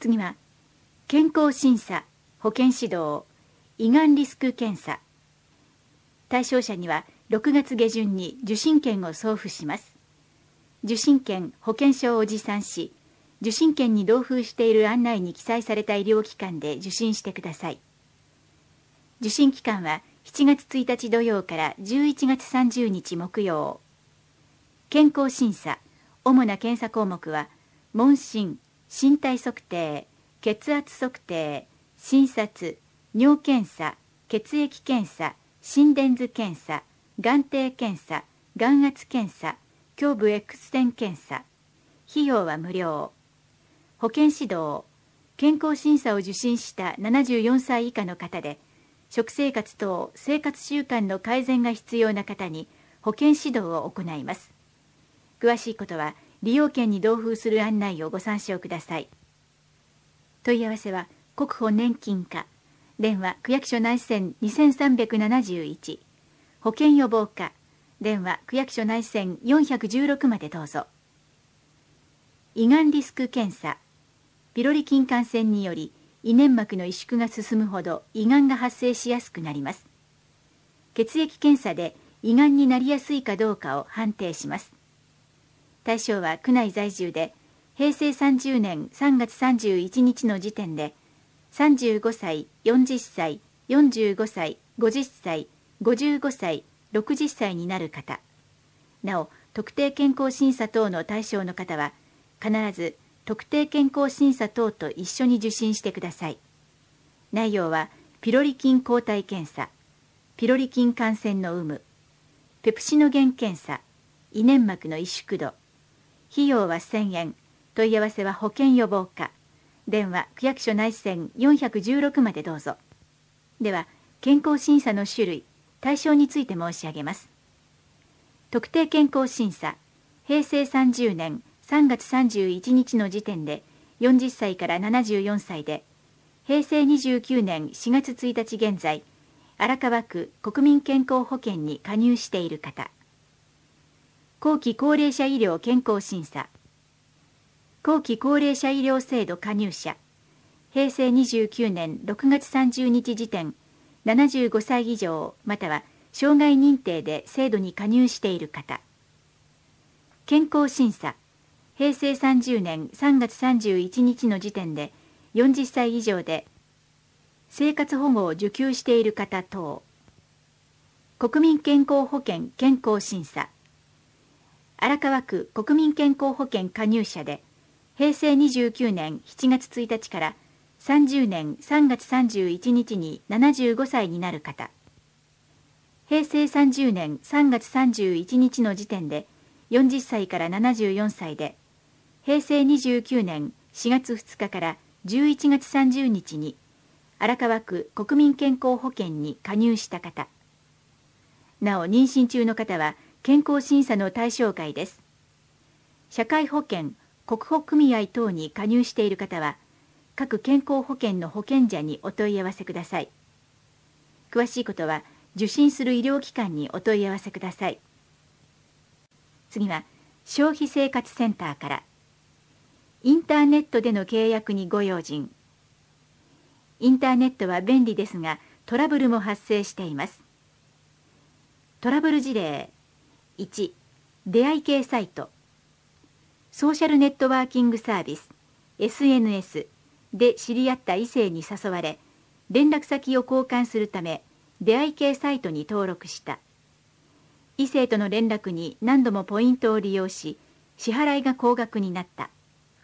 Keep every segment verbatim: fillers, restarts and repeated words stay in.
次は健康審査、保健指導、胃がんリスク検査。対象者にはろくがつ下旬に受診券を送付します。受診券、保険証を持参し、受診券に同封している案内に記載された医療機関で受診してください。受診期間はしちがつついたち土曜からじゅういちがつさんじゅうにち木曜。健康審査、主な検査項目は、問診、身体測定、血圧測定、診察、尿検査、血液検査、心電図検査、眼底検査、眼圧検査、胸部 X 線検査。費用は無料。保健指導、健康審査を受診したななじゅうよんさい以下の方で、食生活等生活習慣の改善が必要な方に保健指導を行います。詳しいことは利用券に同封する案内をご参照ください。問い合わせは国保年金課、電話区役所内線にせんさんびゃくななじゅういち、保健予防課、電話区役所内線よんひゃくじゅうろくまでどうぞ。胃がんリスク検査、ピロリ菌感染により胃粘膜の萎縮が進むほど胃がんが発生しやすくなります。血液検査で胃がんになりやすいかどうかを判定します。対象は区内在住で、へいせいさんじゅうねんさんがつさんじゅういちにちの時点で、さんじゅうごさい、よんじゅっさい、よんじゅうごさい、ごじゅっさい、ごじゅうごさい、ろくじゅっさいになる方。なお、特定健康審査等の対象の方は、必ず特定健康審査等と一緒に受診してください。内容は、ピロリ菌抗体検査、ピロリ菌感染の有無、ペプシノゲン検査、胃粘膜の萎縮度。費用はせんえん。問い合わせは保健予防課。電話区役所内線よんひゃくじゅうろくまでどうぞ。では、健康審査の種類、対象について申し上げます。特定健康審査、へいせいさんじゅうねんさんがつさんじゅういちにちの時点でよんじゅっさいからななじゅうよんさいで、へいせいにじゅうきゅうねんしがつついたち現在、荒川区国民健康保険に加入している方。後期高齢者医療健康審査、後期高齢者医療制度加入者、へいせいにじゅうきゅうねんろくがつさんじゅうにち時点、ななじゅうごさい以上または障害認定で制度に加入している方。健康審査、へいせいさんじゅうねんさんがつさんじゅういちにちの時点でよんじゅっさい以上で生活保護を受給している方等。国民健康保険健康審査、荒川区国民健康保険加入者で、へいせいにじゅうきゅうねんしちがつついたちからさんじゅうねんさんがつさんじゅういちにちにななじゅうごさいになる方。へいせいさんじゅうねんさんがつさんじゅういちにちの時点でよんじゅっさいからななじゅうよんさいで、へいせいにじゅうきゅうねんしがつふつかからじゅういちがつさんじゅうにちに荒川区国民健康保険に加入した方。なお、妊娠中の方は健康審査の対象外です。社会保険、国保組合等に加入している方は、各健康保険の保険者にお問い合わせください。詳しいことは、受診する医療機関にお問い合わせください。次は、消費生活センターから。インターネットでの契約にご用心。インターネットは便利ですが、トラブルも発生しています。トラブル事例。いち、出会い系サイト。ソーシャルネットワーキングサービス エスエヌエス で知り合った異性に誘われ、連絡先を交換するため出会い系サイトに登録した。異性との連絡に何度もポイントを利用し、支払いが高額になった。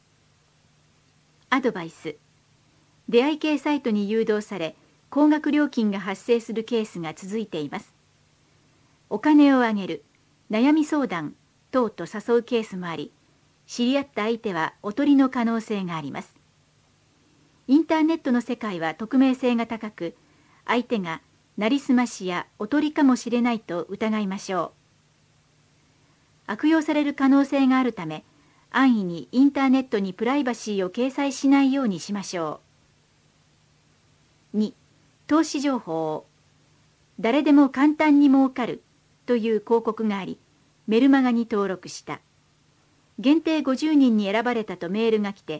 アドバイス。出会い系サイトに誘導され、高額料金が発生するケースが続いています。お金をあげる、悩み相談等と誘うケースもあり、知り合った相手はおとりの可能性があります。インターネットの世界は匿名性が高く、相手がなりすましやおとりかもしれないと疑いましょう。悪用される可能性があるため、安易にインターネットにプライバシーを掲載しないようにしましょう。に、投資情報。誰でも簡単に儲かるという広告があり、メルマガに登録した。限定ごじゅうにんに選ばれたとメールが来て、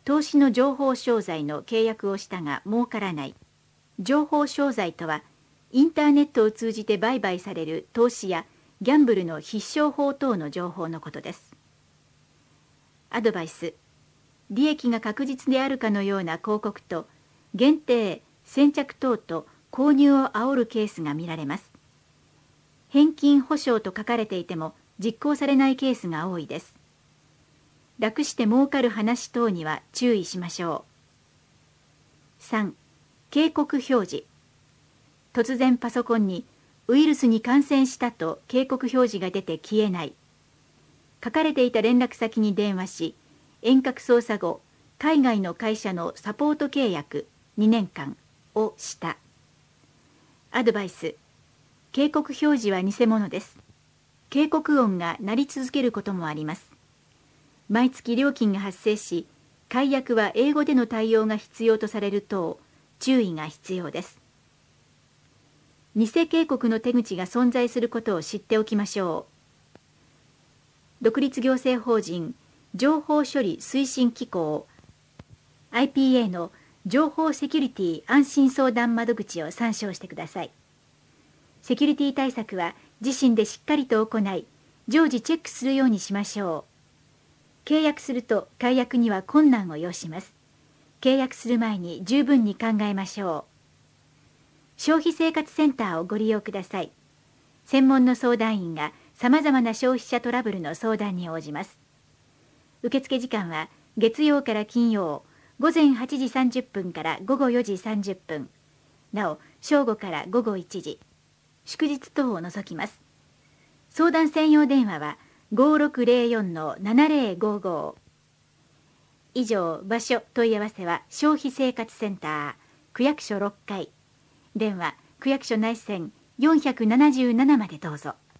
投資の情報商材の契約をしたが儲からない。情報商材とは、インターネットを通じて売買される投資やギャンブルの必勝法等の情報のことです。アドバイス。利益が確実であるかのような広告と、限定、先着等と購入を煽るケースが見られます。返金保証と書かれていても実行されないケースが多いです。楽して儲かる話等には注意しましょう。さん. 警告表示。突然パソコンにウイルスに感染したと警告表示が出て消えない。書かれていた連絡先に電話し、遠隔操作後、海外の会社のサポート契約にねんかんをした。アドバイス。警告表示は偽物です。警告音が鳴り続けることもあります。毎月料金が発生し、解約は英語での対応が必要とされる等、注意が必要です。偽警告の手口が存在することを知っておきましょう。独立行政法人情報処理推進機構 アイピーエー の情報セキュリティ安心相談窓口を参照してください。セキュリティ対策は自身でしっかりと行い、常時チェックするようにしましょう。契約すると解約には困難を要します。契約する前に十分に考えましょう。消費生活センターをご利用ください。専門の相談員がさまざまな消費者トラブルの相談に応じます。受付時間は月曜から金曜、午前はちじさんじゅっぷんから午後よじさんじゅっぷん。なお、正午から午後いちじ。祝日等を除きます。相談専用電話は ごろくぜろよんのななぜろごご。以上、場所問い合わせは消費生活センター、区役所ろっかい。電話、区役所内線よんひゃくななじゅうななまでどうぞ。